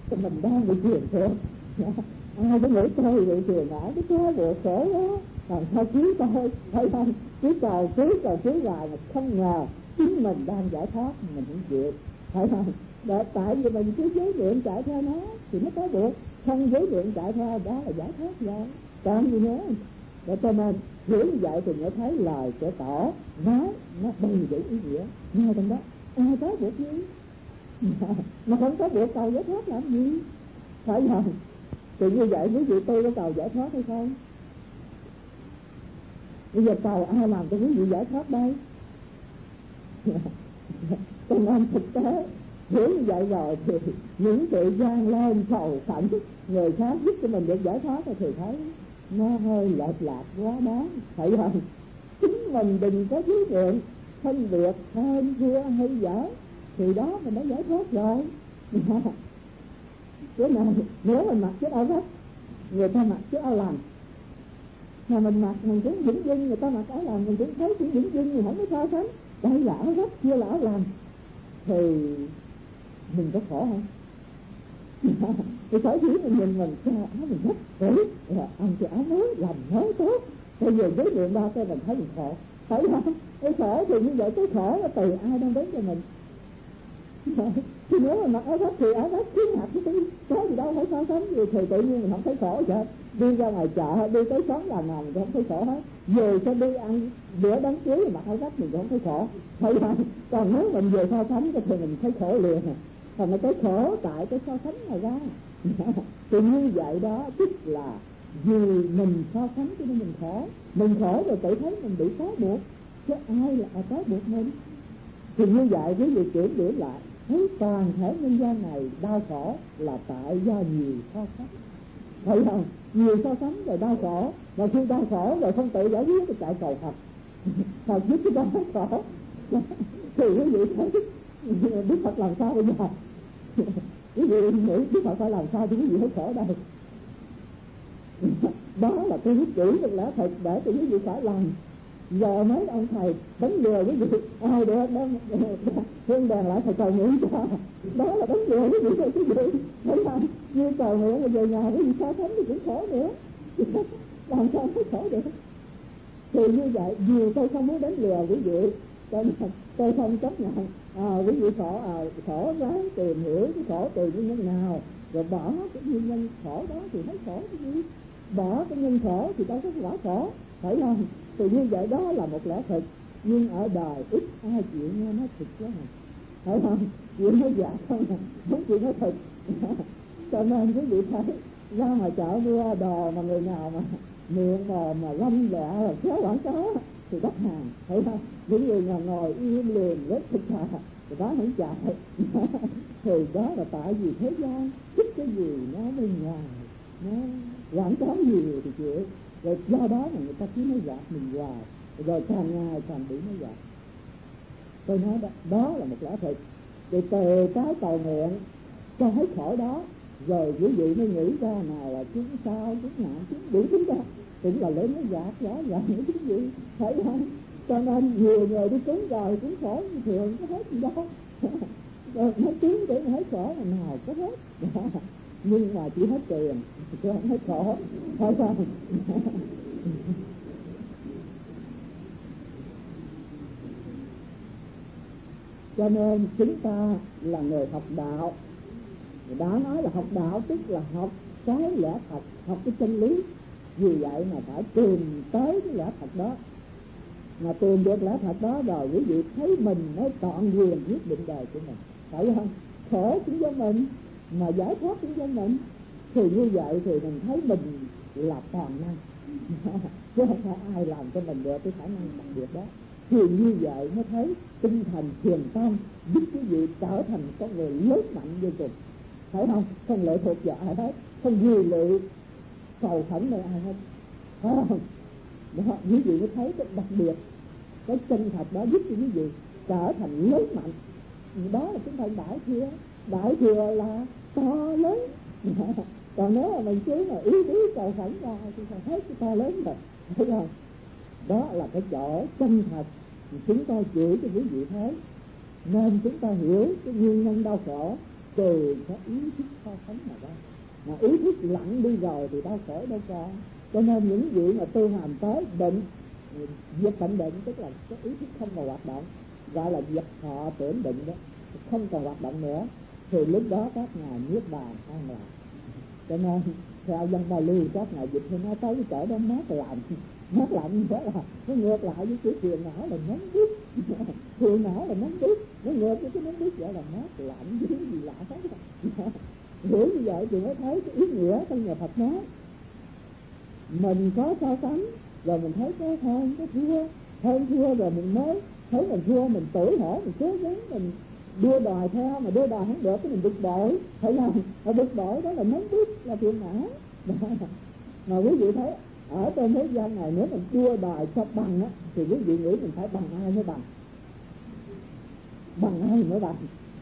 Mình đang bị truyền thôi. Ai cũng nghĩ tôi bị truyền ngã cái khó bộ khổ đó, còn sao cứu tôi, thấy không? Cứ cầu cứu hoài mà không ngờ chính mình đang giải thoát mình không chịu, phải không? Để tại vì mình cứ giới nguyện chạy theo nó thì nó có được, không giới nguyện chạy theo đó là giải thoát rồi, còn gì nữa. Để cho nên hiểu như vậy thì mới thấy lời của Tổ nói nó đầy đủ ý nghĩa ngay trong đó. Ai có được gì mà không có được cầu giải thoát làm gì, phải không? Thì như vậy quý vị tôi có cầu giải thoát hay không? Bây giờ cầu ai làm cho quý vị giải thoát đây? Cho nên thực tế hiểu như vậy rồi thì những sự gian lên cầu khẩn người khác giúp cho mình được giải thoát thì thấy nó hơi lệch lạc quá đáng, phải không? Chính mình đừng có thiếu nguyện phân biệt hơn thua hay dở thì đó mình đã giải thoát rồi. Cái này nếu mình mặc chiếc áo vest, người ta mặc chiếc áo lành mà mình mặc mình cũng vĩnh dưng, người ta mặc áo lành mình cũng thấy cũng vĩnh dưng, mình không có so sánh. Đây là áo vest kia là áo lành thì mình có khổ không? Thì phải hiểu mình cho áo mình rất kỹ rồi ăn cho áo mới làm mới tốt. Bây giờ với lượng ba cái mình thấy mình khổ, phải không? Cái khổ thì như vậy, cái khổ là từ ai đang đến cho mình. Thì nếu mà mặc áo vest thì áo vest cứ mặc có gì đâu phải so sánh gì, thì tự nhiên mình không thấy khổ chứ. Đi ra ngoài chợ đi tới quán làm nào mình cũng không thấy khổ hết. Về cho đi ăn bữa đám cưới mà mặc áo vest mình cũng không thấy khổ, phải không? Còn nếu mình về so sánh thì mình thấy khổ liền. Còn cái khổ tại cái so sánh này ra. Thì như vậy đó tức là vì mình so sánh cho nên mình khổ rồi tự thấy mình bị trói buộc, chứ ai là trói buộc mình. Thì như vậy quý vị kiểm điểm lại thấy toàn thể nhân gian này đau khổ là tại do nhiều so sánh, phải không? Nhiều so sánh rồi đau khổ, và khi đau khổ rồi không tự giải quyết thì chạy cầu Phật. Phật giúp cái đau khổ thì quý vị thấy Đức Phật làm sao bây giờ? Quý vị nghĩ Đức Phật phải làm sao thì quý vị thấy khổ đây. Đó là cái chỉ được lẽ thật để cho quý vị phải làm. Giờ mấy ông thầy đánh lừa quý vị, ai được đem hương đèn lại thầy cầu nguyện cho, đó là đánh lừa quý vị thôi quý vị, thấy không? Như cầu nguyện rồi về nhà quý vị so sánh thì cũng khổ nữa, làm sao thấy khổ được? Thì như vậy vì tôi không muốn đánh lừa quý vị cho nên tôi không chấp nhận quý vị khổ ráng tìm hiểu cái khổ từ nguyên nhân nào rồi bỏ cái nguyên nhân khổ đó thì thấy khổ cái gì, bỏ cái nhân khổ thì đâu có quả khổ, phải không? Thì như vậy đó là một lẽ thật, nhưng ở đời ít ai chịu nghe nó thực quá à, phải không? Chịu nói giả không à, không chịu nói thực. Cho nên quý vị thấy ra ngoài chợ mua đồ mà người nào mà miệng mà lanh lẹ là khéo quảng cáo thì đắt hàng, phải không? Những người nào ngồi im lìm rất thực thà thì đó không chạy. Thì đó là tại vì thế gian thích cái gì nó bên ngoài, nó quảng cáo nhiều thì chịu, rồi do đó là người ta cứ nói gạt mình hoài, rồi càng ngày càng bị nói gạt. Tôi nói đó là một lẽ thật. Thì từ cái cầu nguyện cho hết khổ đó rồi quý vị mới nghĩ ra nào là chúng sao chúng nạn chúng đủ chúng ta cũng là lớn nó gạt rõ ràng những cái gì, phải không? Cho nên nhiều người đi cúng rồi cũng khổ như thường, có hết gì đâu. Rồi nó cúng để hết khổ là nào có hết. Nhưng mà chỉ hết tiền chứ không hết khổ, phải không? Cho nên chúng ta là người học đạo, đã nói là học đạo tức là học cái lẽ thật, học cái chân lý. Vì vậy mà phải tìm tới cái lẽ thật đó, mà tìm được lẽ thật đó rồi quý vị thấy mình mới trọn quyền quyết định đời của mình, phải không? Khổ cũng do mình mà giải thoát cũng do mình, thì như vậy thì mình thấy mình là toàn năng. Chứ không phải ai làm cho mình được cái khả năng đặc biệt đó. Thì như vậy mới thấy tinh thần thiền tâm giúp quý vị trở thành con người lớn mạnh vô cùng, phải không? Không lệ thuộc vào ai hết, không vì lệ cầu khẩn nơi ai hết, phải không? Đó, quý vị mới thấy cái đặc biệt, cái chân thật đó giúp cho quý vị trở thành lớn mạnh. Đó là chúng ta đại thừa là to lớn. Còn nếu mà mình cứ mà ý cầu khẩn ra thì phải thấy cái to lớn rồi, thấy không? Đó là cái chỗ chân thật chúng ta chỉ cho quý vị thấy. Nên chúng ta hiểu cái nguyên nhân đau khổ từ cái ý thức so sánh mà ra. Mà ý thức lặng đi rồi thì đau khổ đâu còn. Cho nên những vị mà tu hành tới định, diệt tận định, tức là cái ý thức không còn hoạt động, gọi là diệt thọ tưởng định đó, không còn hoạt động nữa, thì lúc đó các ngài niết bàn an lạc. Cho nên theo dân Bali các ngài dịch thì nói tới cái chỗ đó mát lạnh. Mát lạnh nghĩa là nó ngược lại với chữ phiền não là nóng bức. Phiền não là nóng bức, nó ngược với cái nóng bức gọi là mát lạnh, chứ gì lạ hết. Hiểu như vậy thì mới thấy cái ý nghĩa trong nhà Phật nói. Mình có so sánh rồi mình thấy cái hơn cái thua rồi mình mới thấy mình thua, mình tự hỏi, mình cố gắng, mình đua đòi theo, mà đua đòi không được cái mình bực bội, phải không? Mà bực bội đó là nóng bức, là phiền não. Mà quý vị thấy ở trên thế gian này nếu mình đua đòi cho bằng á, thì quý vị nghĩ mình phải bằng ai mới bằng? Bằng ai mới bằng?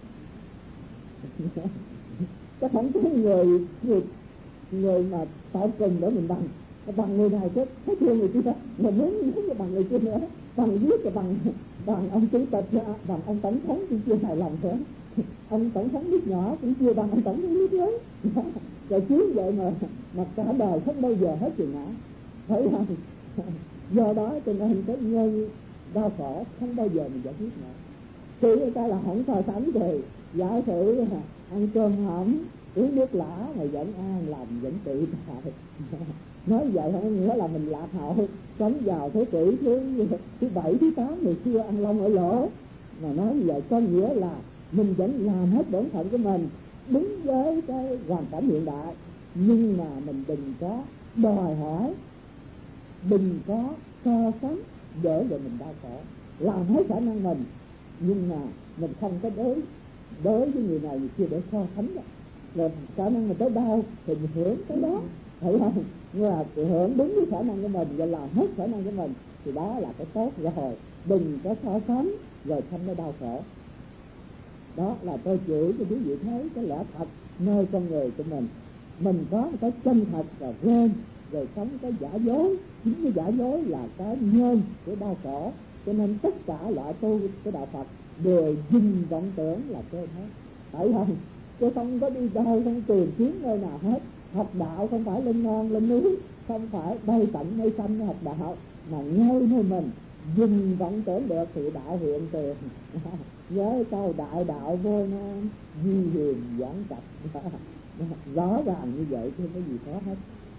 Chắc không có người mà tạo cùng để mình bằng người này chứ thấy thương người kia, mình muốn bằng người kia nữa, bằng viết rồi bằng ông chủ tịch, bằng ông tổng thống cũng chưa hài lòng nữa, ông tổng thống nước nhỏ cũng chưa bằng ông tổng thống nước lớn. Rồi chứ vậy mà cả đời không bao giờ hết chừng nào, thấy không? Do đó cho nên cái nhân đau khổ không bao giờ mình giải quyết nữa. Khi người ta là không so sánh thì giả sử ăn cơm hổm uống nước lã mà vẫn an làm, vẫn tự tại. Nói vậy không nghĩa là mình lạc hậu, sống vào thế kỷ thứ 7, thứ 8 người xưa ăn lông ở lỗ. Mà nói như vậy có nghĩa là mình vẫn làm hết bổn phận của mình đúng với cái hoàn cảnh hiện đại, nhưng mà mình đừng có đòi hỏi, đừng có so sánh để rồi mình đau khổ. Làm hết khả năng mình, nhưng mà mình không có đối với người này người kia để so sánh đó. Rồi khả năng mình tới đâu thì mình hưởng cái đó, thấy không? Nhưng mà hưởng đúng với khả năng của mình và làm hết khả năng của mình thì đó là cái tốt rồi. Đừng có so sánh rồi không có đau khổ. Đó là tôi chỉ cho quý vị thấy cái lẽ thật nơi con người của mình. Mình có một cái chân thật và quên, rồi sống cái giả dối. Chính cái giả dối là cái nhân của đau khổ. Cho nên tất cả loại tu cái đạo Phật đều dừng vọng tưởng là trên hết, phải không? Chứ không có đi đâu, không tìm kiếm nơi nào hết. Học đạo không phải lên non lên núi, không phải bay tận mây xanh học đạo, mà ngay nơi mình dừng vọng tưởng được thì đạo hiện tiền. Nhớ câu đại đạo vô nan, di hiền giảng trạch. Rõ ràng như vậy chứ không có gì khó hết.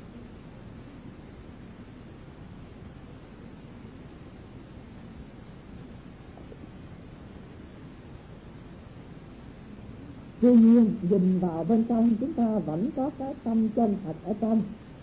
Tuy nhiên nhìn vào bên trong chúng ta vẫn có cái tâm chân thật ở trong.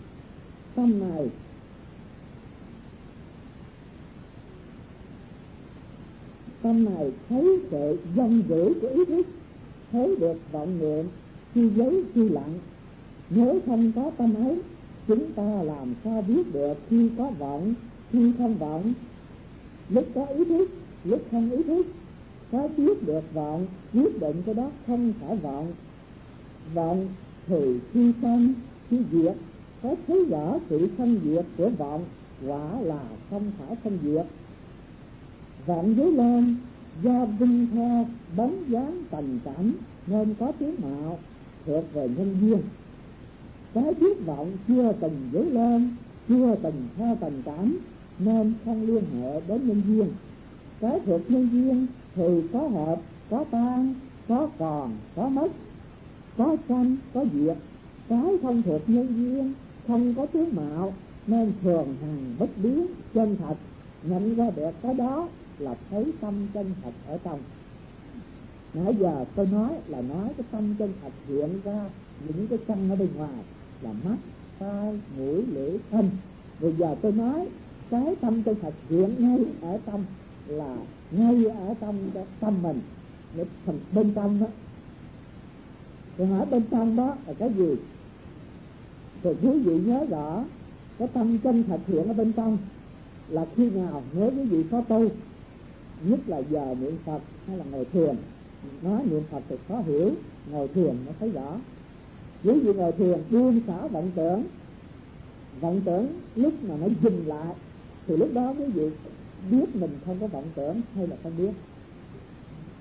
Tâm này thấy sự vong dữ của ý thức, thấy được vọng niệm khi giấy khi lặng. Nếu không có tâm ấy, chúng ta làm sao biết được khi có vọng, khi không vọng? Lúc có ý thức, lúc không ý thức. Có biết được vọng, quyết định cái đó không phải vọng. Vọng thì khi sanh, khi diệt. Có thấy rõ sự sanh diệt của vọng, quả là không phải sanh diệt. Vọng dấy lên do vinh theo bóng dáng tình cảm nên có tướng mạo, thuộc về nhân duyên. Cái biết vọng chưa từng dấy lên, chưa từng theo tình cảm nên không liên hệ đến nhân duyên. Cái thuộc nhân duyên thì có hợp, có tan, có còn, có mất, có sanh, có diệt. Cái không thuộc nhân duyên, không có tướng mạo nên thường hằng bất biến, chân thật. Nhận ra được cái đó là thấy tâm chân thật ở trong. Nãy giờ tôi nói là nói cái tâm chân thật hiện ra những cái chân ở bên ngoài là mắt, tai, mũi, lưỡi, thân. Bây giờ tôi nói cái tâm chân thật hiện ngay ở trong, là ngay ở trong cái tâm mình, phần bên trong đó. Rồi hỏi bên trong đó là cái gì? Thì quý vị nhớ rõ cái tâm chân thật hiện ở bên trong là khi nào? Nếu quý vị có tu, nhất là giờ niệm Phật hay là ngồi thiền. Nói niệm Phật thì khó hiểu, ngồi thiền nó thấy rõ. Quý vị ngồi thiền buông xả vọng tưởng lúc mà nó dừng lại thì lúc đó quý vị biết mình không có vọng tưởng hay là không biết.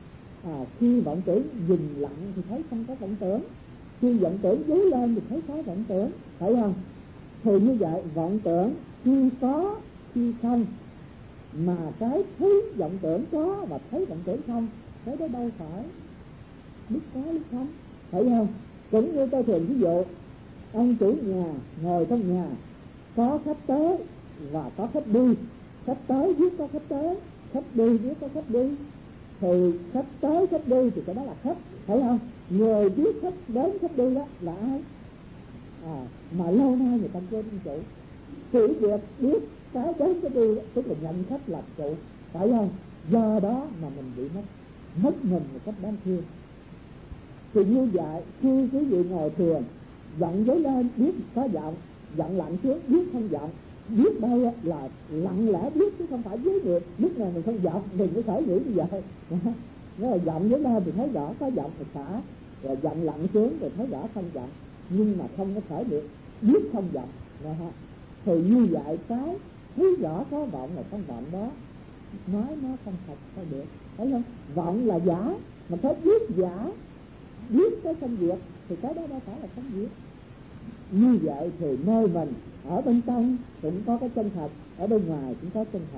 Khi vọng tưởng dừng lặng thì thấy không có vọng tưởng, khi vọng tưởng dấy lên thì thấy có vọng tưởng, phải không? Thì như vậy vọng tưởng khi có khi không, mà cái thấy vọng tưởng có và thấy vọng tưởng không, cái đó đâu phải lúc có lúc không, phải không? Cũng như tôi thường ví dụ, ông chủ nhà ngồi trong nhà, có khách tới và có khách đi, khách tới biết có khách tới, khách đi biết có khách đi, thì khách tới khách đi thì cái đó là khách, phải không? Người biết khách đến khách đi đó là ai? Mà lâu nay người ta quên ông chủ, chỉ việc biết cái đến cái đi tức là nhận khách làm chủ, phải không? Do đó mà mình bị mất mình một cách đáng thương. Thì như vậy khi quý vị ngồi thiền, giận dấy lên biết có giận, giận lặng xuống biết không giận, biết đây là lặng lẽ biết chứ không phải với được. Lúc này mình không giận mình mới khởi nghĩ như vậy. Nếu là giận dấy lên thì thấy rõ có giận thì xả, rồi giận lặng xuống thì thấy rõ không giận, nhưng mà không có khởi được biết không giận. Thì như vậy cái thấy rõ có vọng là không vọng đó, nói nó không thật sao được, thấy không? Vọng là giả, mà phải biết giả, biết cái phân biệt thì cái đó đâu phải là phân biệt. Như vậy thì nơi mình ở bên trong cũng có cái chân thật, ở bên ngoài cũng có chân thật.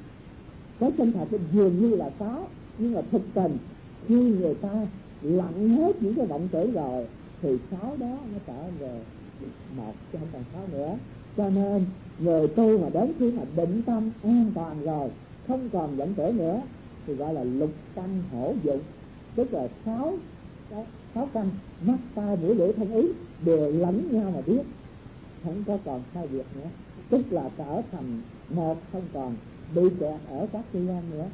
Cái chân thật thì dường như là có, nhưng mà thực tình khi người ta lặng hết những cái vọng tưởng rồi thì sáu đó nó trở về một chứ không còn sáu nữa. Cho nên người tu mà đến khi mà định tâm an toàn rồi, không còn vọng tưởng nữa thì gọi là lục căn hổ dụng, tức là sáu căn mắt tai mũi lưỡi thân ý đều lẫn nhau mà biết, không có còn sai biệt nữa, tức là trở thành một, không còn bị kẹt ở các tư quan nữa.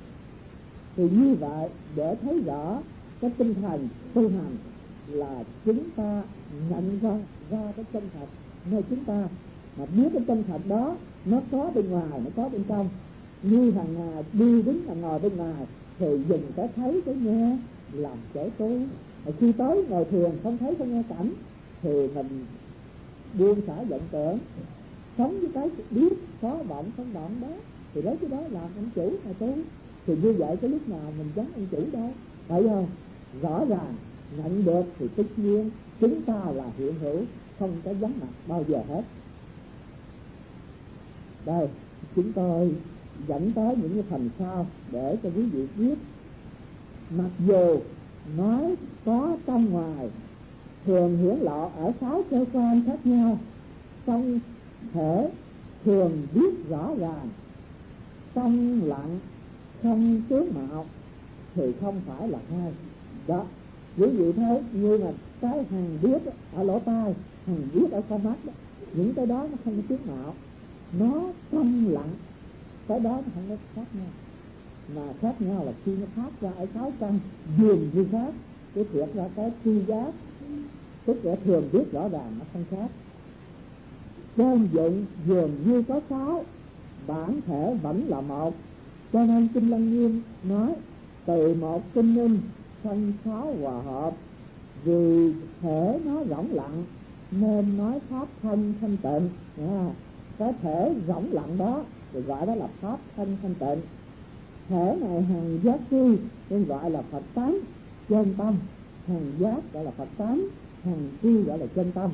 Thì như vậy để thấy rõ cái tinh thần tu hành là chúng ta nhận ra cái chân thật nơi chúng ta, mà biết cái chân thật đó nó có bên ngoài, nó có bên trong. Như hàng ngày đi đứng là ngồi bên ngoài thì dùng cái thấy cái nghe làm chỗ tu. Khi tới ngồi thiền không thấy không nghe cảnh thì mình buông xả vọng tưởng, sống với cái biết có vọng không vọng đó, thì lấy cái đó làm ông chủ mà tu. Thì như vậy cái lúc nào mình giống ông chủ đâu, phải không? Rõ ràng nhận được thì tất nhiên chúng ta là hiện hữu, không có vắng mặt bao giờ hết. Đây chúng tôi dẫn tới những cái phần sau để cho quý vị biết. Mặc dù nói có trong ngoài thường hiển lộ ở sáu cơ quan khác nhau, trong thể thường biết rõ ràng, trong lặng không tướng mạo thì không phải là hai. Đó, quý vị thấy như là cái hằng biết ở lỗ tai, hằng biết ở con mắt đó, những cái đó nó không có tướng mạo, nó trong lặng, cái đó nó không có khác nhau. Mà khác nhau là khi nó phát ra ở sáu căn dường như khác, cái thiệt ra cái tri giác tức là thường biết rõ ràng nó không khác. Chân dụng dường như có sáu, bản thể vẫn là một. Cho nên Kinh Lăng Nghiêm nói từ một tinh minh thân sáu hòa hợp, vì thể nó rỗng lặng nên nói pháp thân thanh tịnh. Cái thể rỗng lặng đó thì gọi đó là pháp thân thanh tịnh. Thể này hằng giác chi nên gọi là Phật tánh chân tâm, hằng giác gọi là Phật tánh, hằng chi gọi là chân tâm.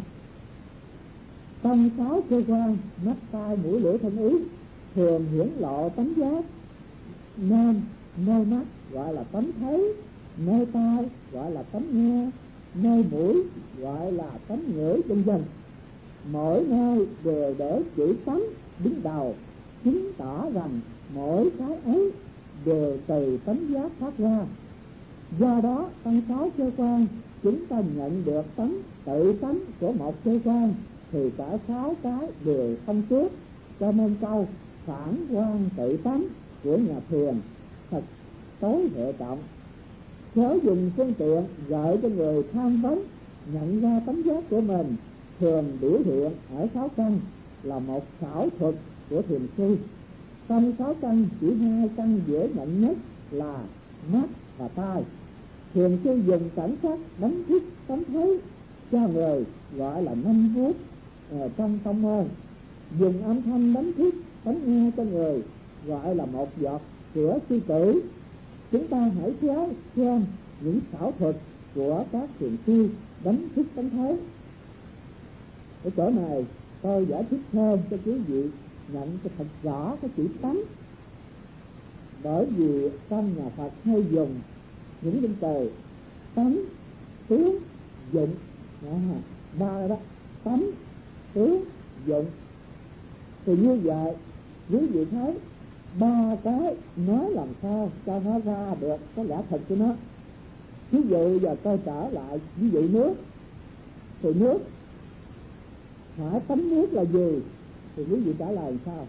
Trong sáu cơ quan mắt tai mũi lưỡi thân ý thường hiển lộ tánh giác, nên nơi mắt gọi là tánh thấy, nơi tai gọi là tánh nghe, nơi mũi gọi là tánh ngửi, vân vân. Mỗi nơi đều để chữ tánh đứng đầu, chứng tỏ rằng mỗi cái ấy đều từ tánh giác phát ra. Do đó trong sáu cơ quan chúng ta nhận được tánh tự tánh của một cơ quan thì cả sáu cái đều không trước. Cho nên câu phản quan tự tánh của nhà thiền thật tối hệ trọng. Chớ dùng phương tiện gợi cho người tham vấn nhận ra tánh giác của mình thường biểu hiện ở sáu căn là một xảo thuật của thiền sư. Trong sáu căn chỉ hai căn dễ nhận nhất là mắt và tai. Thiền sư dùng cảnh sát đánh thức tánh thấy cho người gọi là năm vuốt trong tâm môn, dùng âm thanh đánh thức tánh nghe cho người gọi là một giọt sữa sư tử. Chúng ta hãy xem những xảo thuật của các thiền sư đánh thức tánh thấy. Ở chỗ này tôi giải thích thêm cho quý vị nhận cho thật rõ cái chữ tánh. Bởi vì trong nhà Phật hay dùng những danh từ tánh, tướng, dụng, ba đó, tánh, tướng, dụng. Thì như vậy quý vị thấy ba cái nói làm sao cho nó ra được cái lẽ thật của nó. Ví dụ giờ tôi trở lại ví dụ nước, thì nước hỏi tánh nước là gì thì quý vị trả lời sao?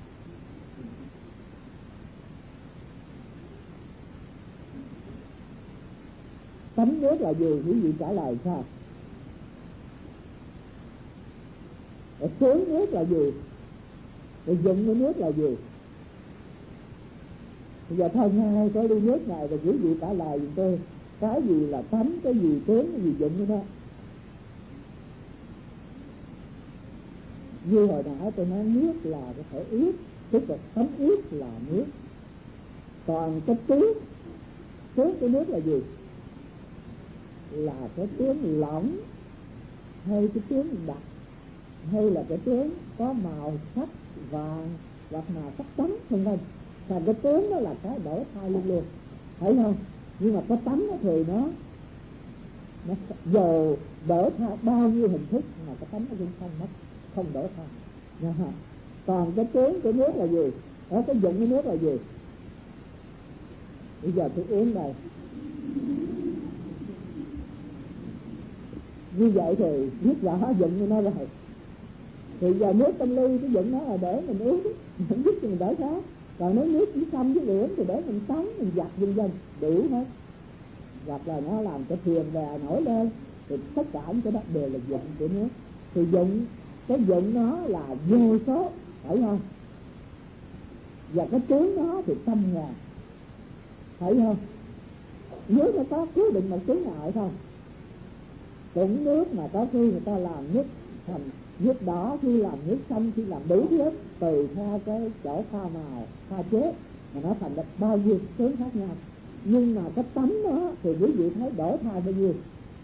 Tánh nước là gì quý vị trả lời sao? Tướng nước là gì? Dụng của nước là gì? Bây giờ thôi ngay có ly nước này rồi quý vị trả lời giùm tôi cái gì là tánh, cái gì tướng, cái gì dụng của nó. Như hồi nãy tôi nói nước là có thể ướt, tức là tánh ướt là nước. Còn cái tướng của nước là gì? Là cái tướng lỏng hay cái tướng đặc, hay là cái tướng có màu sắc vàng hoặc màu sắc trắng vân vân. Và cái tướng đó là cái đổi thay luôn luôn, thấy không? Nhưng mà cái tánh thì nó dù đổi thay bao nhiêu hình thức mà cái tánh nó cũng không mất, không đổi thay. Còn cái tướng của nước là gì? Ở cái dụng của nước là gì? Bây giờ tôi uống đây. Như vậy thì biết rõ dụng của nó rồi. Thì giờ nước trong ly cái dụng nó là để mình uống, mình biết cho mình đỡ khát. Còn nếu nước chỉ xăm với liễn thì để mình tắm, mình giặt vân vân đủ hết. Hoặc là nó làm cho thuyền bè nổi lên, thì tất cả những cái đó đều là dụng của nước. Thì dụng, cái dụng nó là vô số, phải không? Và cái tướng nó thì trăm ngàn, phải không? Nước nó có cố định một tướng nào hay không? Cũng nước mà có khi người ta làm nước thành nước đỏ, khi làm nước xanh, khi làm đủ thứ hết, tùy theo cái chỗ pha màu, pha chế mà nó thành được bao nhiêu tướng khác nhau. Nhưng mà cái tánh đó thì quý vị thấy đổi thay bao nhiêu?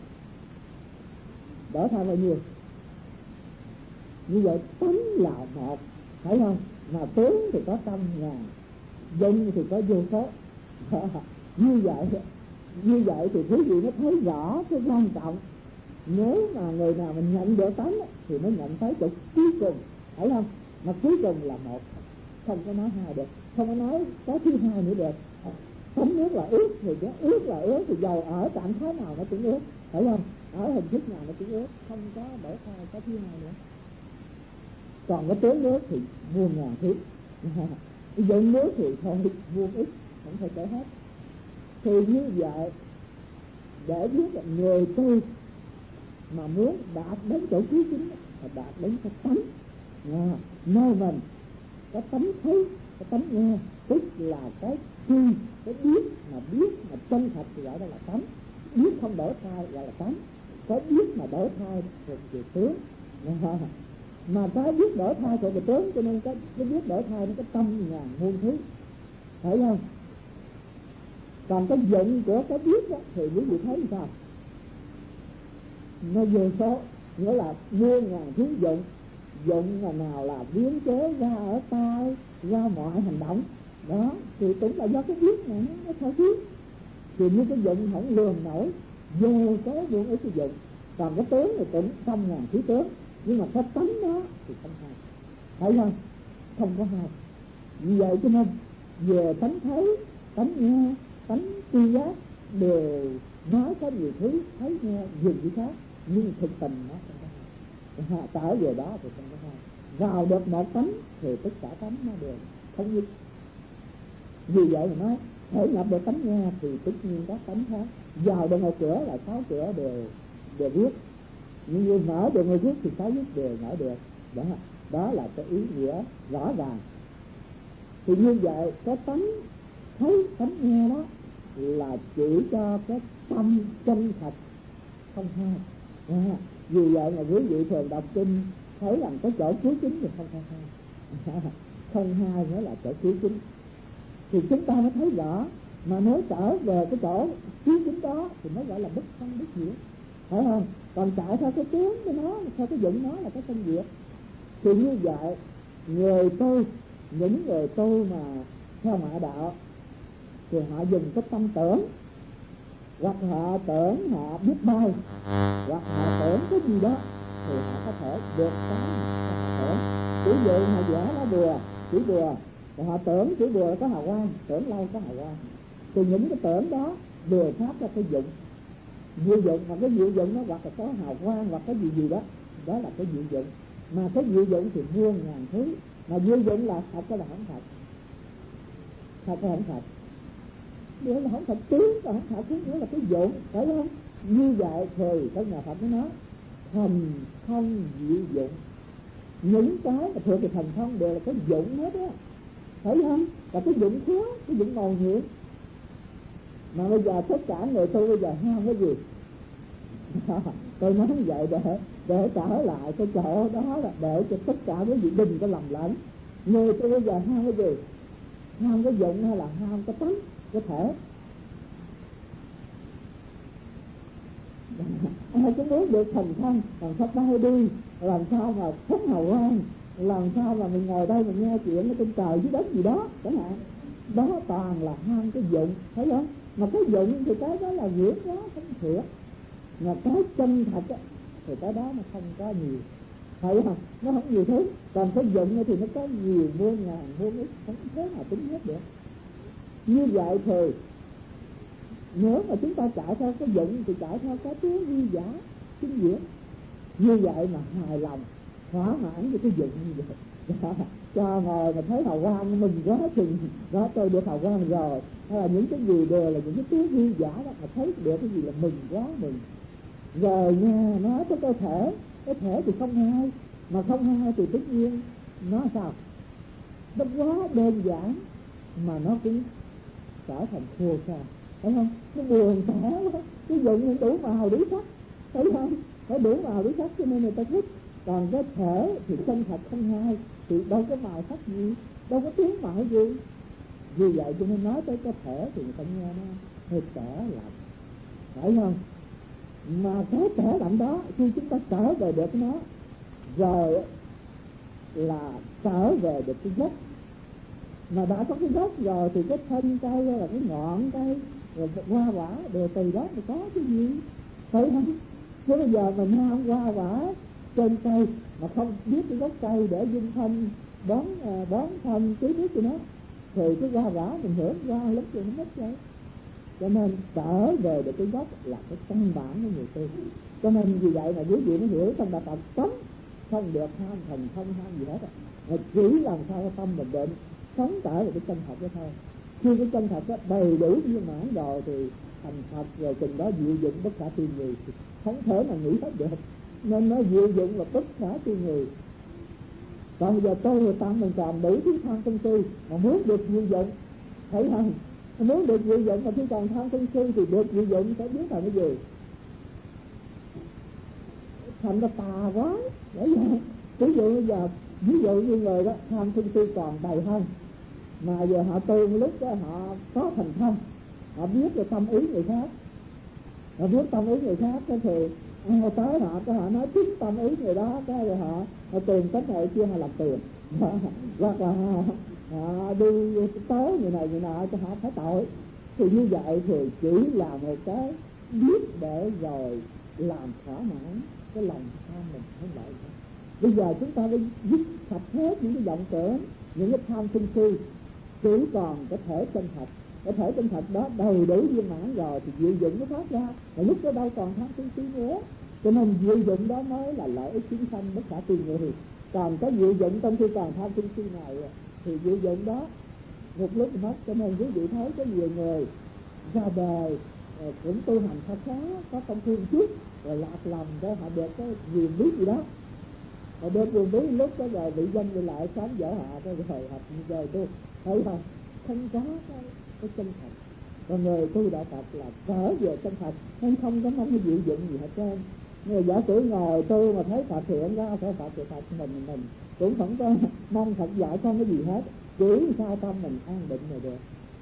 Đổi thay bao nhiêu? Như vậy tánh là một, thấy không? Mà tướng thì có trăm ngàn, dụng thì có vô số. Như vậy thì quý vị mới thấy rõ cái quan trọng. Nếu mà người nào mình nhận được tánh thì mới nhận tới chỗ cuối cùng, thấy không? Mà cuối cùng là một, không có nói hai được, không có nói cái thứ hai nữa được. Tánh nước là ướt thì cái ướt là ướt, thì dầu ở trạng thái nào nó cũng ướt, phải không? Ở hình thức nào nó cũng ướt, không có đổi thay cái thứ hai nữa. Còn cái tướng nước thì muôn ngàn thứ. Dụng nước thì thôi muôn ít, không thể kể hết. Thì như vậy để biết là người tu mà muốn đạt đến chỗ cuối chính là đạt đến cái tánh nơi mình, cái tánh thấy, cái tánh nghe, tức là cái tri, cái biết mà chân thật thì gọi đó là tánh. Biết không đổi thay gọi là tánh, cái biết mà đổi thay thuộc về tướng. Mà cái biết đổi thay thuộc về tướng, cho nên cái biết đổi thay nó có trăm ngàn muôn thứ, phải không? Còn cái dụng của cái biết đó, thì quý vị thấy sao? Nó vô số, nghĩa là muôn ngàn thứ dụng. Dụng là nào là biến chế ra ở tay, ra mọi hành động đó, thì cũng là do cái biết này nó thôi chứ. Thì như cái dụng không lường nổi, vô số muôn ít cái dụng. Còn cái tướng thì cũng trăm ngàn thứ tướng, nhưng mà cái tánh đó thì không hai, thấy không? Không có hai. Vì vậy cho nên về tánh thấy, tánh nghe, tánh tri giác đều nói có nhiều thứ, thấy nghe nhiều thứ khác, nhưng thực tình nó không có hai. Trở về đó thì không có hai. Vào được một tánh thì tất cả tánh nó đều thống nhất. Vì vậy mà nói thể nhập được tánh nghe thì tất nhiên các tánh khác. Vào được một cửa là sáu cửa đều biết, nhưng như mở được một viết thì sáu viết đều mở được. Đó là cái ý nghĩa rõ ràng. Thì như vậy cái tánh thấy, tánh nghe đó là chỉ cho cái tâm chân thật, không hai. Vì vậy mà quý vị thường đọc kinh thấy rằng cái chỗ cuối chính thì không hai. Không hai nữa là chỗ cuối chính. Thì chúng ta mới thấy rõ Mà nếu trở về cái chỗ chí chính đó thì nó gọi là bất phân bất diệt, phải không? Còn chạy theo cái tướng của nó, theo cái dụng nó là cái phân diệt. Thì như vậy người tu, những người tu mà theo ngoại đạo thì họ dùng cái tâm tưởng, hoặc họ tưởng họ biết bay, hoặc họ tưởng cái gì đó thì họ có thể được cái mà họ tưởng. Ví dụ họ vẽ lá bùa, chỉ bùa, và họ tưởng chỉ bùa có hào quang, tưởng lâu có hào quang, thì những cái tưởng đó đều phát ra cái dụng, diệu dụng. Mà cái diệu dụng nó hoặc là có hào quang hoặc cái gì đó, đó là cái diệu dụng. Mà cái diệu dụng thì muôn ngàn thứ, mà diệu dụng là thật hay là không thật? Thật hay không thật? Nếu là không thật tiếng và không thật tiếng nữa là cái dụng, phải không? Như vậy thì các nhà Phật mới nói thần thông diệu dụng. Những cái mà thuộc về thần thông đều là cái dụng hết á, phải không? Và cái dụng khéo, cái dụng màu nhiệm. Mà bây giờ tất cả người tu bây giờ ham cái gì? Tôi nói như vậy để trở lại cái chỗ đó, là để cho tất cả quý vị đừng có lầm lẫn. Người tu bây giờ ham cái gì? Ham cái dụng hay là ham cái tánh, cái thể? Ai cũng muốn được thần thông, làm sao bay đi, làm sao mà phóng hào quang, làm sao mà mình ngồi đây mình nghe chuyện ở trên trời dưới đất gì đó chẳng hạn. Đó toàn là ham cái dụng, thấy không? Mà cái dụng thì cái đó là diễn quá không thiệt, mà cái chân thật á thì cái đó nó không có nhiều, thấy không? Nó không nhiều thứ. Còn cái dụng thì nó có nhiều muôn ngàn muôn ít, không thế nào tính hết được. Như vậy thì nếu mà chúng ta chạy theo cái dụng thì chạy theo cái tiếng vi giả kinh diễn. Như vậy mà hài lòng thỏa mãn với cái dụng như vậy. Cho ngồi mà thấy hào quang mừng quá chừng đó, tôi được hào quang rồi. Hay là những cái gì đều là những cái tiếng vi giả đó, mà thấy được cái gì là mừng quá mừng. Rồi nha, nói tới cái thể thì không hai, mà không hai thì tất nhiên nó sao? Nó quá đơn giản mà nó cũng trở thành khô khan, thấy không? Nó buồn tẻ quá, cái dụng đủ màu đủ sắc, thấy không? Phải đủ màu đủ sắc cho nên người ta thích. Còn cái thể thì chân thật không hai, thì đâu có màu sắc gì, đâu có tiếng mạo gì. Vì vậy cho nên nói tới cái thể thì người ta nghe nó hơi tẻ lạnh, phải không? Mà cái tẻ lạnh đó khi chúng ta trở về được nó rồi là trở về được cái gốc. Mà đã có cái gốc rồi thì cái thân cây là cái ngọn cây rồi hoa quả đều từ đó mà có cái gì, phải không? Chứ bây giờ mình ham hoa quả trên cây mà không biết cái gốc cây để dung thân bón thân tưới nước cho nó, thì cái hoa quả mình hưởng ra lắm rồi nó mất rồi. Cho nên trở về được cái gốc là cái căn bản của người tu. Cho nên vì vậy mà quý vị mới hiểu trong đạo Phật cấm không được ham thần không ham gì hết, mà chỉ làm sao cái tâm mình định sống trở về cái chân thật đó thôi. Khi cái chân thật đó đầy đủ viên mãn rồi thì thành Phật rồi, chừng đó diệu dụng bất khả tư nghị, không thể nào nghĩ hết được. Nên nó diệu dụng là bất khả tư nghị. Còn giờ tôi tâm mình còn đủ thứ tham sân si mà muốn được diệu dụng, thấy không? Muốn được diệu dụng mà khi còn tham sân si thì được diệu dụng sẽ biến thành cái gì? Thành ra tà quá. Ví dụ như người đó tham sân si còn đầy hơn, mà giờ họ tu lúc đó họ có thành thông, họ biết được tâm ý người khác, họ biết tâm ý người khác thì ai tới họ nói chính tâm ý người đó, cái rồi họ tìm cách này kia họ làm tiền hoặc là họ đi tới người này người nọ cho họ phải tội. Thì như vậy thì chỉ là một cái biết để rồi làm thỏa mãn cái lòng tham mình, không vậy. Bây giờ chúng ta phải dứt sạch hết những cái vọng tưởng, những cái tham sân si, chỉ còn cái thể chân thật. Cái thể chân thật đó đầy đủ viên mãn rồi thì diệu dụng nó phát ra, mà lúc đó đâu còn tham sân si nữa. Cho nên diệu dụng đó mới là lợi ích chúng sanh bất khả tư nghị. Còn cái diệu dụng trong khi còn tham sân si này thì diệu dụng đó một lúc mất. Cho nên quý vị thấy có nhiều người ra đời cũng tu hành khá có công phu chút rồi lạc lòng để họ được cái quyền biết gì đó, họ được quyền biết lúc đó rồi bị danh bị lại sám dở họ rồi học rồi tu, thấy không? Không có cái chân thật. Còn người tu đạo Phật là trở về chân thật, nên không có mong cái diệu dụng gì hết trơn. Người giả sử ngồi tu mà thấy Phật hiện ra phải Phật thì Phật mình cũng không có mong Phật dạy con cái gì hết, chỉ sao tâm mình an định rồi được.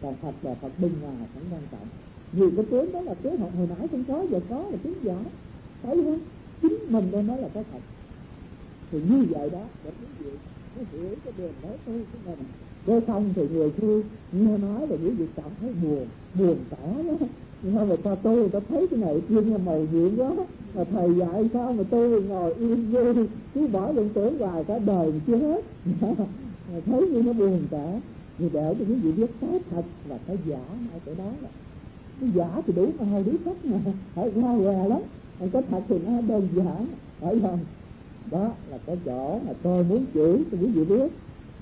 còn Phật là Phật bên ngoài không quan trọng. Vì cái tướng đó là tướng hồi nãy không có, giờ có là tướng giả, thấy không? Chính mình đây nói là cái thật. Thì như vậy đó để quý vị nó hiểu cái đường nói tôi của mình. Nếu không thì người xưa nghe nói là quý vị cảm thấy buồn tỏ đó. Nhưng mà người ta tu, người ta thấy cái này chuyên là màu nhiệm quá, mà thầy dạy sao mà tôi ngồi yên vô cứ bỏ liên tưởng hoài cả đời chưa hết. Thấy như nó buồn cả. Vì để cho quý vị biết cái thật và cái giả ở chỗ đó là cái giả thì đủ hai đứa sách mà phải qua què lắm, còn cái thật thì nó đơn giản, phải không? Đó là cái chỗ mà tôi muốn chỉ cho quý vị biết.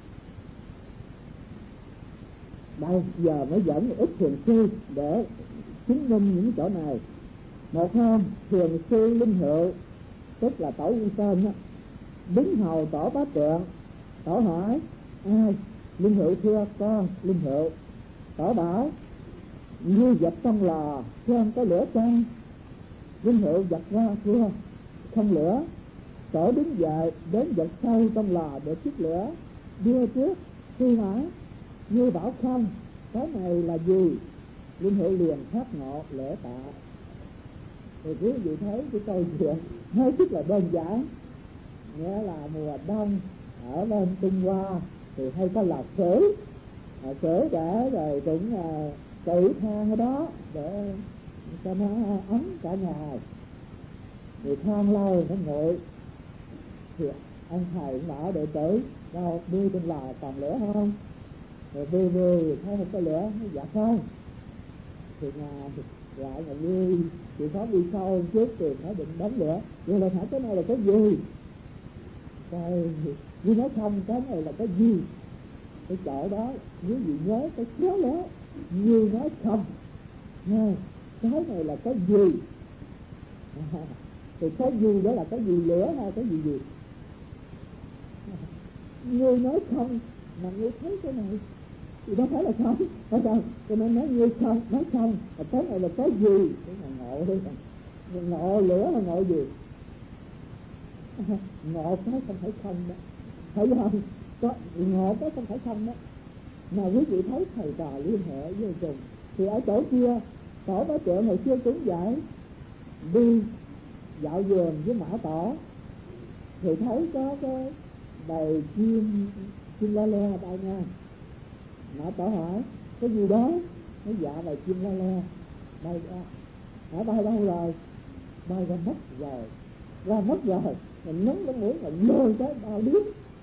Đây giờ mới dẫn một ít thiền sư để chứng minh những chỗ này. Một hôm thiền sư Linh Hiệu, tức là Tổ Nguyên Sơn đó, đứng hầu Tổ Bá Trượng. Tổ hỏi ai? Linh Hiệu thưa con Linh Hiệu. Tổ bảo như vật trong lò xem có lửa chăng? Linh Hiệu vật ra thưa không lửa. Tổ đứng dậy đến vật sâu trong lò để chiếc lửa, đưa trước suy hỏi như bảo không, cái này là gì? Linh Hiệu liền phát ngộ lễ tạ. Thì quý vị thấy cái câu chuyện hết sức là đơn giản. Nghĩa là mùa đông ở bên Trung Hoa thì hay có lò sưởi, để rồi cũng tự than ở đó để cho nó ấm cả nhà. Thì than lâu nó nguội, thì ông thầy cũng bảo đệ tử đâu đưa trong lò còn lửa không? Rồi đưa thấy không có lửa, nó dạ không. Thì nhà lại là vui, chị có đi sâu trước thì nó định đóng lửa. Nhưng mà hỏi cái này là cái gì? Cái như nói không, cái này là cái gì? Cái chỗ đó quý vị nhớ cái khéo đó, như nói không nha, cái này là cái gì? Thì cái gì đó là cái gì, lửa hay cái gì? Như nói không mà như thấy cái này thì đó phải là không, phải không? Cho nên nói như không, nói không, cái này là cái gì? Cái này ngộ đi, ngộ lửa là ngộ gì? Ngộ cái không phải không đó, phải không? Có ngộ cái không phải không đó. Mà quý vị thấy thầy trò liên hệ vô cùng. Thì ở chỗ kia Tổ Bá Trượng hồi xưa cũng vậy, đi dạo vườn với Mã Tổ thì thấy có cái bầy chim la le bay ngang. Mã Tổ hỏi cái gì đó? Nó dạ bầy chim la le bay ra. Hỏi bay đâu rồi? Bay ra mất rồi. Mình nhúng cái mũi mình lôi cái bao điếc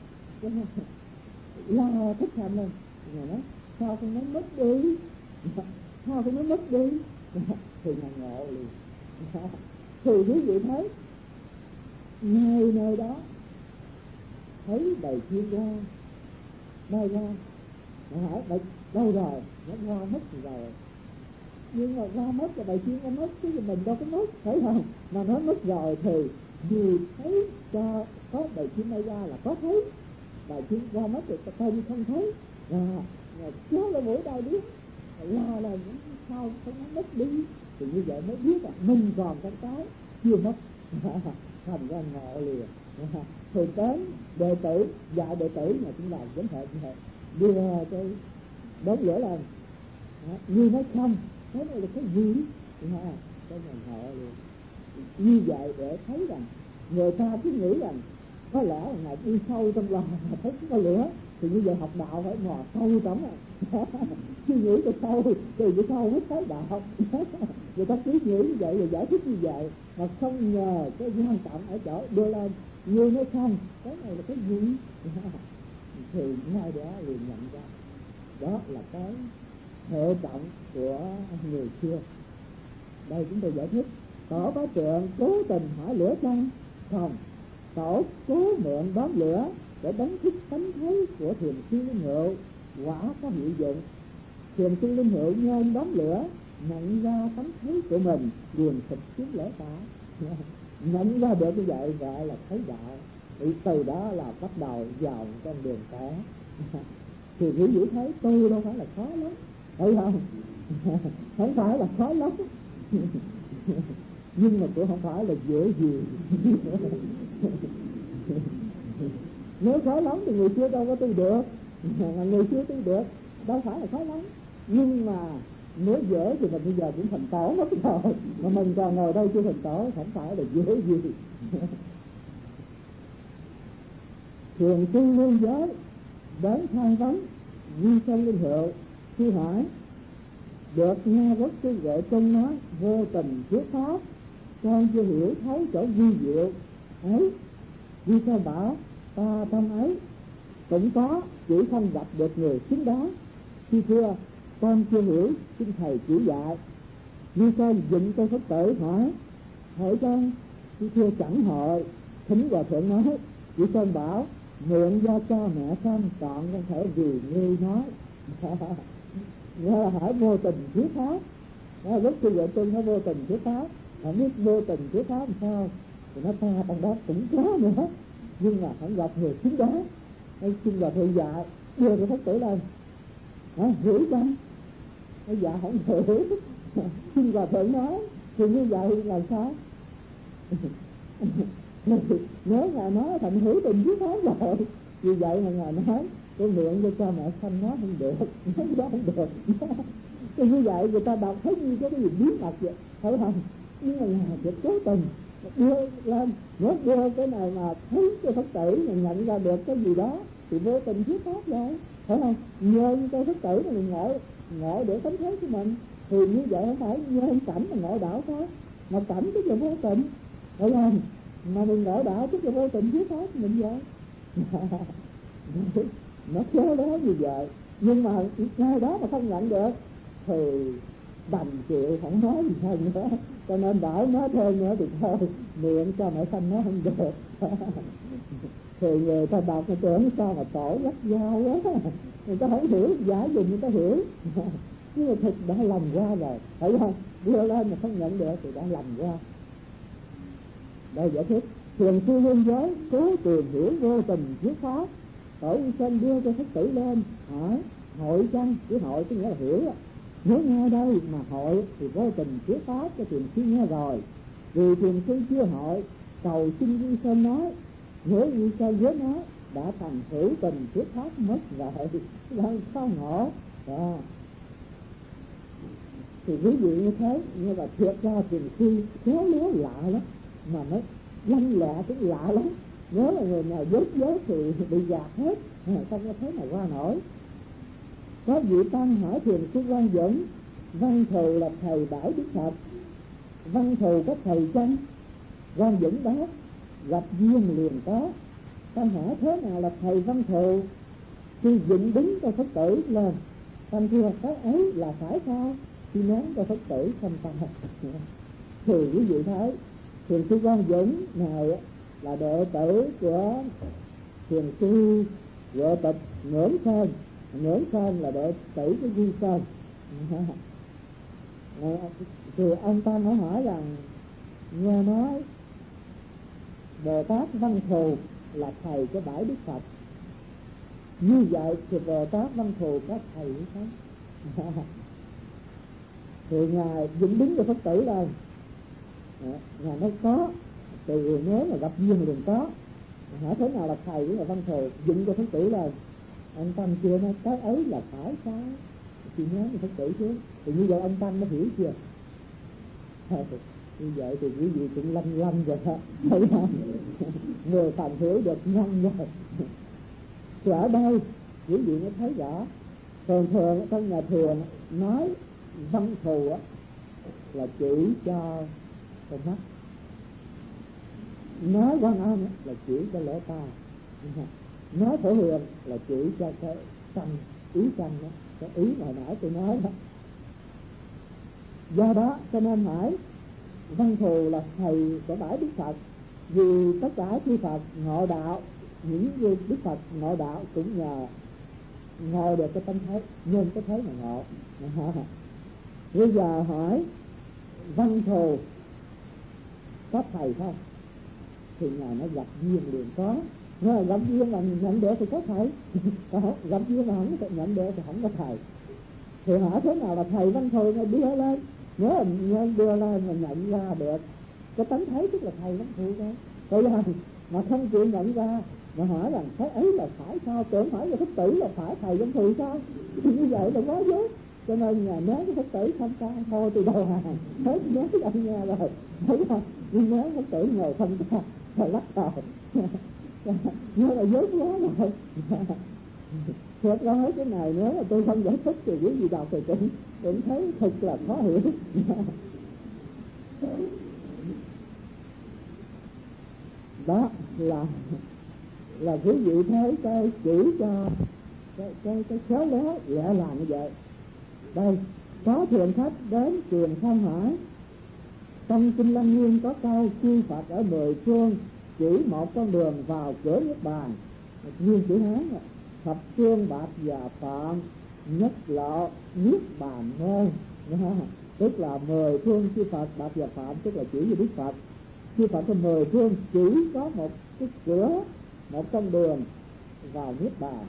la thích tham lên. Rồi nói sao không nó mất đi? Sao không nó mất đi? Thì ngàn ngộ liền. Thì quý vị thấy ngay nơi đó thấy bầy chim ra bay ra, nó hỏi bầy đâu rồi? Nó qua mất rồi. Nhưng mà qua mất là bầy chim nó mất, chứ mình đâu có mất, phải không? Mà nó mất rồi thì vì thấy cho có bầy chim bay ra là có thấy, bầy chim qua mất thì coi như không thấy. Kéo lên mũi đau điếc là sao không nó mất đi? Thì như vậy mới biết là mình còn cái chưa mất. Thành ra ngộ liền. Thì tới đệ tử dạy đệ tử mà cũng làm giống hệ như vậy, đưa cái đốt lửa lên như nói không, cái này là cái gì? Cái này ngộ liền. Như vậy để thấy rằng người ta cứ nghĩ rằng có lẽ là ngài đi sâu trong lòng mà thấy có lửa, thì như vậy học đạo phải mò sâu trong suy nghĩ cái sâu thì cái sâu mới thấy đạo. Người ta cứ nghĩ như vậy và giải thích như vậy mà không ngờ cái quan trọng ở chỗ đưa lên như nó không, cái này là cái gì? Thì ngay đó liền nhận ra đó là cái hệ trọng của người xưa. Đây chúng tôi giải thích. Tổ Bá Trượng cố tình hỏi lửa chăng? Không, Tổ cố mượn đón lửa để đánh thức tánh thấy của thiền sư Linh Hiệu, quả có hiệu dụng. Thiền sư Linh Hiệu nghe đón lửa, nhận ra tánh thấy của mình, liền sụp xuống lễ tạ. Nhận ra được như vậy gọi là thấy đạo. Thì từ đó là bắt đầu vào con đường té. Thì quý vị thấy tu đâu phải là khó lắm, phải không? Không phải là khó lắm. Nhưng mà cũng không phải là dễ gì. Nếu khó lắm thì người xưa đâu có tu được. Mà người xưa tu được đâu phải là khó lắm. Nhưng mà nếu dễ thì mình bây giờ cũng thành tổ mất rồi, mà mình còn ngồi đây chưa thành tổ, không phải là dễ gì. Thiền sư lương giới đến tham vấn Di Sơn Linh Hiệu, sư hỏi được nghe Quốc sư Vệ Trung nói vô tình thuyết pháp, con chưa hiểu thấy chỗ vi diệu ấy. Di Sơn bảo ta trong ấy cũng có, chỉ không gặp được người xứng đáng. Khi thưa con chưa hiểu, xin thầy chỉ dạy. Di Sơn dựng cho Phật tử hỏi hỏi con. Khi thưa chẳng hội. Thính Hòa Thượng nói. Di Sơn bảo nguyện do cha mẹ sanh, chọn không thể vì ngươi nói. Nghe là hỏi vô tình thuyết pháp. Lúc sư Vệ Trung nó vô tình thuyết pháp, không biết vô tình thuyết pháp làm sao thì nó ta trong đó cũng có nữa, nhưng mà không gặp người xứng đáng. Hay xin Hòa Thượng dạy đưa cái Phật tử lên hiểu chăng? Dạ không hiểu. Xin Hòa Thượng nói thì như vậy là sao? Nếu Ngài nói thành hiểu tình thuyết pháp rồi, vì vậy mà Ngài nói tôi nguyện cho cha mẹ sanh nó không được, nói đó không được. Thì như vậy người ta đọc thấy như cái gì bí mật vậy, phải không? Nhưng mà Ngài sẽ cố tình đưa lên, nếu đưa cái này mà thấy cái Phật tử mà nhận ra được cái gì đó thì vô tình thuyết pháp rồi, phải không? Nhờ cái Phật tử này mình ngộ để tánh thế của mình, thì như vậy không phải nhờ cảnh mà ngộ đạo thôi, mà cảnh tức là vô tình, phải không? Mà mình ngộ đạo tức là vô tình thuyết pháp mình vậy. Nó khéo đó như vậy, nhưng mà ngay đó mà không nhận được thì đành chịu, không nói gì hơn nữa. Cho nên bảo nói thêm nữa thì thôi, miệng cho mẹ sanh nó không được. Thì người ta đọc người tưởng sao mà tổ gắt dao quá, người ta không hiểu, giả dùng người ta hiểu. Nhưng mà thực đã lầm qua rồi, phải không? Đưa lên mà không nhận được thì đã lầm qua. Đây giải thích thiền sư hương giới cố tìm hiểu vô tình thuyết pháp. Tổ y sinh đưa cho Phật tử lên hỏi hội chăng? Cái hội có nghĩa là hiểu. Nếu nghe đây mà hội thì vô tình thuyết pháp cho thiền sư nghe rồi. Vì thiền sư chưa hội, cầu xin Di Sơn nói. Nếu Di Sơn với nói đã thành hữu tình thuyết pháp mất rồi, làm sao ngộ. Thì ví dụ như thế, nhưng mà thiệt ra thiền sư khéo léo lạ lắm, mà nó lanh lẹ cũng lạ lắm. Nếu là người nào dốt thì bị gạt hết, không có thế nào qua nổi. Có vị tăng hỏi thiền sư Quang Dũng, Văn Thù là thầy Bãi Đức Phật, Văn Thù có thầy chăng? Quang Dũng đáp gặp duyên liền có. Tăng hỏi thế nào là thầy Văn Thù? Khi dựng đứng cho Phật tử lên, tăng thưa cái ấy là phải sao? Khi ném cho Phật tử không ta. Thì quý vị thấy thiền sư Quang Dũng này là đệ tử của thiền sư Vệ Tịch Ngưỡng Sơn. Ngưỡng Sơn là đệ tử của Di Sơn. Thì ông ta mới hỏi rằng nghe nói Bồ Tát Văn Thù là thầy của Bãi Đức Phật, như vậy thì Bồ Tát Văn Thù có thầy hay không? Thì Ngài dựng đứng cho Phật tử lên, Ngài nói có. Thì nếu mà gặp duyên liền có. Hỏi thế nào là thầy với là Văn Thù, dựng cho Phật tử lên. Ông Tâm chưa nói cái ấy là phải sao? Thì nhớ cho Phật tử chứ. Thì như vậy ông Tâm nó hiểu chưa? Như vậy thì quý vị cũng lanh rồi đó, thấy không? Người phần hiểu được nhanh rồi. Thì ở đây quý vị mới thấy rõ. Thường trong nhà thiền nói Văn Thù là chỉ cho con mắt, nói Quan Âm là chỉ cho lỗ tai, nói Phổ Hiền là chỉ cho cái tâm, ý tâm đó, cái ý hồi nãy tôi nói đó. Do đó cho nên hỏi Văn Thù là thầy của Bãi Đức Phật, vì tất cả chư Phật ngộ đạo, những người Đức Phật ngộ đạo cũng nhờ ngồi được cái tâm thấy, nhân cái thấy mà ngộ. Bây giờ hỏi Văn Thù có thầy không? Thì Ngài nó gặp duyên liền có. Nếu gặp duyên là nhận được thì có thầy, gặp duyên là không có nhận được thì không có thầy. Thì hỏi thế nào là thầy Văn Thù? Ngài đưa lên, nếu là nhân đưa lên mà nhận ra được cái tánh thấy tức là thầy Văn Thù đó. Vậy là mà không chịu nhận ra, mà hỏi rằng cái ấy là phải sao? Tưởng hỏi là Phật tử là phải thầy Văn Thù sao? Thì như vậy là quá dốt. Cho nên nhà nhớ cái Phật tử không ca thôi từ đầu hàng hết nhớ ông nghe rồi, thấy không? Nhưng nhớ Phật tử ngồi không ca rồi lắc đầu nhớ là dốt quá rồi. Phật có nói cái này nếu mà tôi không giải thích thì quý vị đọc thì cũng thấy thật là khó hiểu. Đó là quý vị thấy cái chỉ cho cái khéo léo dễ làm như vậy. Đây có thuyền khách đến truyền không hỏi, trong Kinh Lăng Nghiêm có câu chư Phật ở mười phương chỉ một con đường vào cửa Niết Bàn. Nguyên chữ Hán thập phương bạc và phạm nhất lộ Niết Bàn môn. Tức là mười phương chư Phật bạc và phạm, tức là chỉ về Đức Phật. Chư Phật trong mười phương chỉ có một cái cửa, một con đường vào Niết Bàn.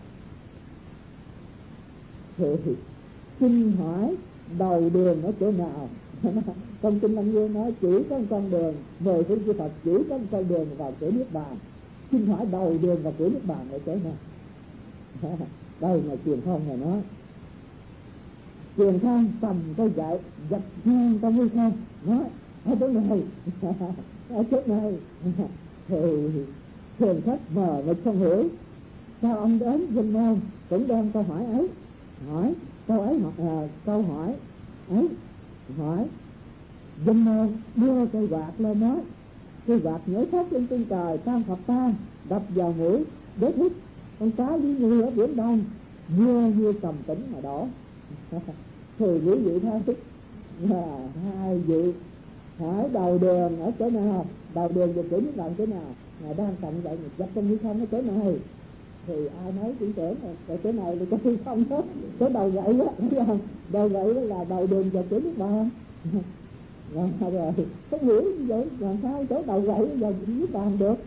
Thì xin hỏi đầu đường ở chỗ nào? Trong Kinh Lăng Nghiêm nói chỉ có một con đường, mười phương chư Phật chỉ có một con đường vào cửa Niết Bàn. Xin hỏi đầu đường vào cửa Niết Bàn ở chỗ nào? Đây là truyền thông này nói. Truyền thông cầm cái gậy dập ngang trong hư không, nói ở chỗ này, ở chỗ này. Thì thuyền khách mờ mịt không hiểu. Sao ông đến Vinh Môn cũng đem câu hỏi ấy, hỏi câu ấy, câu hỏi ấy hỏi Vinh Môn đưa cây quạt lên nói, cây quạt nhảy thoát lên trên trời, tam thập tan đập vào mũi đế thích con cá lý như ở biển Đông, mưa như cầm tĩnh mà đổ. Thì quý vị thấy hai vị hỏi đầu đường ở chỗ nào, đầu đường về chỗ Niết Bàn chỗ nào, ngài đang cầm vậy dập trong hư không ở chỗ này. Thì ai nói cũng tưởng ở chỗ này là có hư không đó, chỗ đầu gậy đó, thấy không? Đầu gậy đó là đầu đường về chỗ Niết Bàn. Rồi không hiểu như vậy, làm sao chỗ đầu gậy giờ Niết Bàn được?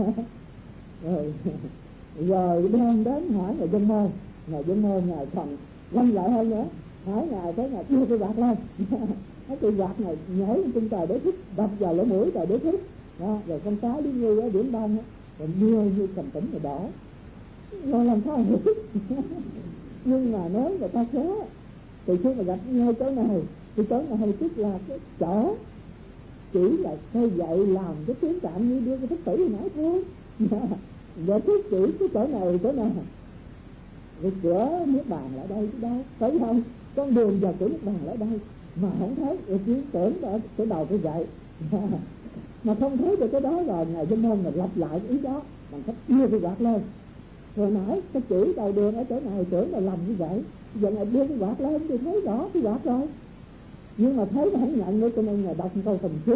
Rồi đem đến hỏi ngài Vân Môn, ngài Vân Môn ngài còn lanh lợi hơn nữa, hỏi ngài tới ngài đưa cái quạt lên. Cái quạt này nhảy lên trên trời đế thích, đập vào lỗ mũi trời đế thích đó, rồi con cá đi như ở biển Đông á, rồi mưa như cầm tĩnh rồi đỏ. Rồi làm sao hiểu? Nhưng mà nếu người ta khéo thì khi mà gặp nhau chỗ này thì chỗ này tức là cái chỗ chỉ là cây gậy làm cái tiếng chạm như đưa cái Phật tử nãy thôi. Và thứ chỉ cái chỗ này chỗ nào, cái cửa Niết Bàn lại đây chứ đâu, thấy không? Con đường vào cửa Niết Bàn lại đây mà không thấy, chỉ tưởng ở cái đầu cái gậy mà không thấy được cái đó. Rồi ngài Vinh Môn mình lặp lại cái ý đó bằng cách đưa cái quạt lên. Rồi nãy cái chỉ đầu đường ở chỗ này tưởng là lầm như vậy, giờ ngài đưa cái quạt lên thì thấy rõ cái quạt rồi, nhưng mà thấy mà không nhận nữa, cho nên ngài đọc câu thần chú.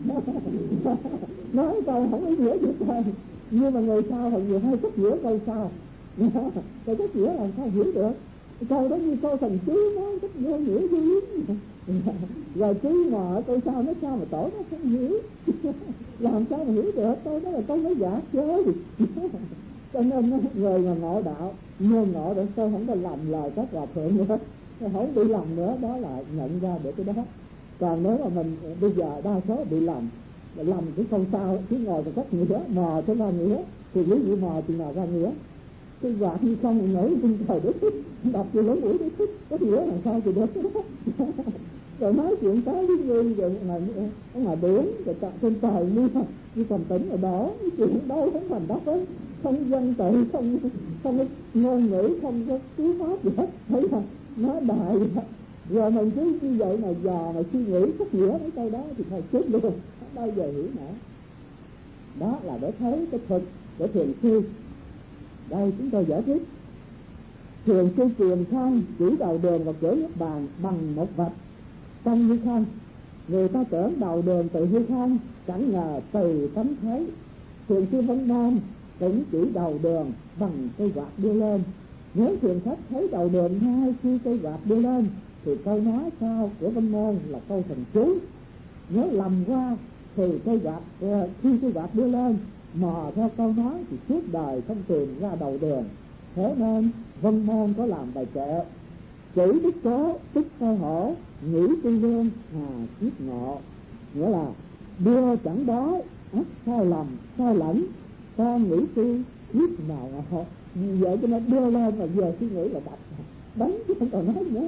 Nói câu không ý nghĩa gì thôi, nhưng mà người sau thì người hay cách nghĩa câu sau. Cái cách nghĩa làm sao hiểu được câu đó, như câu thần chú nói cách vô nghĩa gì. Rồi chứ mà câu sau nói sao mà tổ nó không hiểu. Làm sao mà hiểu được, câu đó là câu nói giả chơi. Cho nên người mà ngộ đạo như ngộ để tôi không có làm lời các hòa thượng nữa, không bị lầm nữa, đó là nhận ra được cái đó. Còn nếu mà mình bây giờ đa số bị lầm cái câu sau cứ ngồi và cách nghĩa mò cho ra nghĩa, thì quý vị mò thì nào ra nghĩa. Cái quạt như không nhảy trên trời để thích, đọc vô lỗ mũi để thích, có nghĩa là sao thì được. Rồi nói chuyện cái với người rồi mà biển rồi trên trời như cầm tĩnh rồi đó, chuyện đâu không thành đó hết, không dân tự, không ngôn ngữ, không có cứu pháp gì hết, thấy không? Nói đại vậy. Rồi mình cứ như vậy mà dò mà suy nghĩ cách nghĩa mấy câu đó thì thôi chết luôn, không bao giờ hiểu nữa. Đó là để thấy cái thực của thiền sư. Đây chúng tôi giải thích. Thiền sư truyền thông chỉ đầu đường và cửa Niết Bàn bằng một vật trong hư không. Người ta tưởng đầu đường từ hư không, chẳng ngờ từ tấm thấy. Thiền sư Vân Môn cũng chỉ đầu đường bằng cây quạt đưa lên. Nếu thiền khách thấy đầu đường ngay khi cây quạt đưa lên thì câu nói sau của Vân Môn là câu thần chú. Nếu lầm qua thì cây quạt khi cây quạt đưa lên mò theo câu nói thì suốt đời không tìm ra đầu đường. Thế nên Vân Môn có làm bài kệ: chỉ đức cố tức khai hổ, nghĩ tư lương hà kiết ngộ. Nghĩa là đưa chẳng đói ắt sai lầm sai lẫn, con nghĩ tư kiết nào ngộ. Vậy cho nên đưa lên mà giờ suy nghĩ là đánh chứ không còn nói nữa.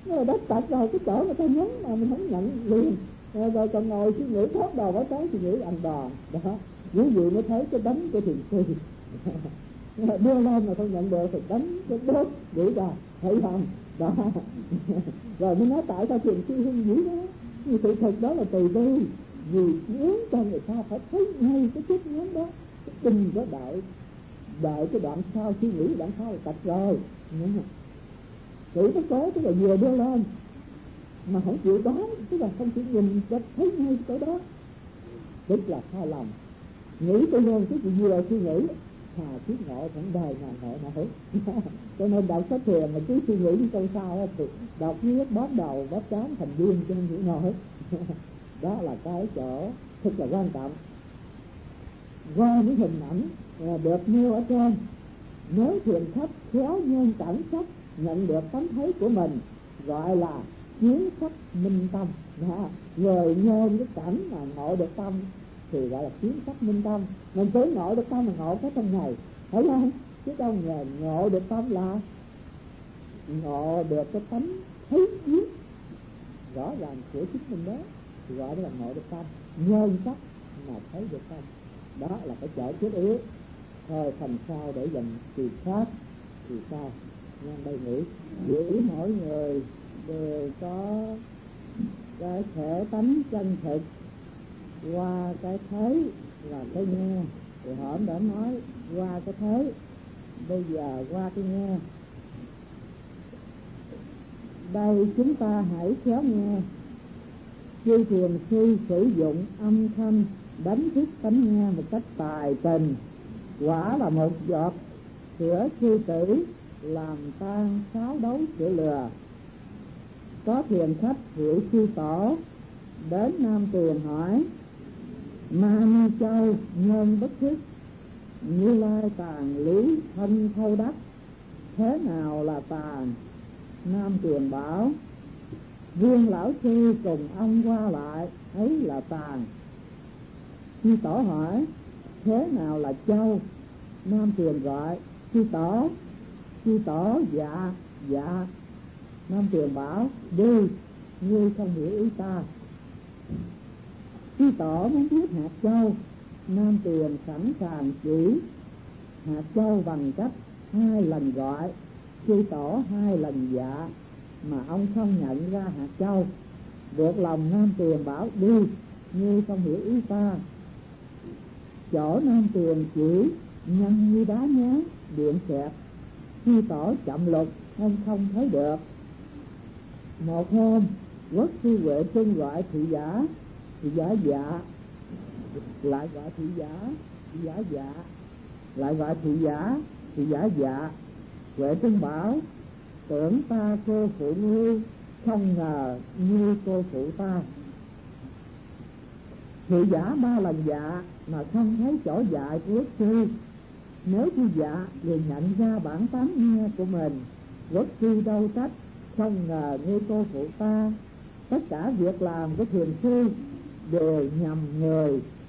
Nó đất tạch rồi, cái chỗ người ta nhấn mà mình không nhận liền. Rồi còn ngồi suy nghĩ thoát đầu báo tới suy nghĩ ăn đòn đó. Ví dụ mới thấy cái đánh của thiền sư đưa lên mà không nhận được thì đánh cái đốt để ra, thấy không đó. Rồi mới nói tại sao thiền sư hung dữ đó, vì sự thật đó là từ bi, vì muốn cho người ta phải thấy ngay cái chức muốn đó, đừng có đợi cái đoạn sau suy nghĩ, đoạn sau là tạch rồi. Tự nó có tức là vừa đưa lên mà không chịu đoán, tức là không chịu nhìn cho thấy ngay cái đó, tức là sai lầm. Nghĩ tự nhiên cái gì vừa suy nghĩ thà kiếp ngộ cũng đời ngàn ngộ nổi. Cho nên đạo sách thiền mà cứ suy nghĩ câu sau thì đọc viết bóp đầu bóp trán thành viên cho nên chịu nổi. Đó là cái chỗ thật là quan trọng. Qua những hình ảnh được nêu ở trên, nếu thiền khách khéo nhân cảnh sắc nhận được tánh thấy của mình gọi là kiến sắc minh tâm. Người nhân cái cảnh mà ngộ được tâm thì gọi là kiến sắc minh tâm. Mình cứ ngộ được tâm mà ngộ cái trong ngày, thấy không? Chứ đâu ngộ được tâm là ngộ được cái tánh thấy kiến rõ ràng của chính mình đó, thì gọi là ngộ được tâm. Nhân sắc mà thấy được tâm, đó là cái chỗ thiết yếu. Thôi thành sao để dành kỳ khác thì sao? Nhân đây nghĩ giữ mỗi người đều có cái thể tánh chân thực, qua cái thấy là cái nghe. Thì họ đã nói qua cái thấy, bây giờ qua cái nghe. Đây chúng ta hãy khéo nghe. Chư thiền sư sử dụng âm thanh đánh thức tánh nghe một cách tài tình, quả là một giọt sữa sư tử làm tan 6 đấu sữa lừa. Có thiền khách hiệu sư tổ đến Nam Tuyền hỏi: Ma Ni Châu nhân bất thức, Như Lai tàn lý thân thâu đắc, thế nào là tàn? Nam Tuyền bảo: Viên lão sư cùng ông qua lại ấy là tàn. Sư tổ hỏi: Thế nào là châu? Nam Tuyền gọi: Sư tổ dạ. Nam Tuyền bảo: Đi, ngươi không hiểu ý ta. Sư tổ muốn biết hạt châu. Nam Tuyền sẵn sàng chỉ hạt châu bằng cách 2 lần gọi, sư tổ 2 lần dạ, mà ông không nhận ra hạt châu. Được lòng Nam Tuyền bảo: Đi, ngươi không hiểu ý ta. Chỗ Nam Tuyền chỉ nhân như đá nhám điện xẹt, sư tổ chậm lục ông không thấy được. Một hôm Quốc sư Huệ Trung gọi thị giả dạ, lại gọi thị giả dạ, lại gọi thị giả dạ. Huệ Trung bảo: Tưởng ta cô phụ ngươi, không ngờ ngươi cô phụ ta. Thị giả 3 lần dạ mà không thấy chỗ dạy của Quốc sư. Nếu khi dạ liền nhận ra bản tánh nghe của mình, Quốc sư đâu trách, không ngờ ngươi cô phụ ta. Tất cả việc làm của thiền sư đều nhầm người,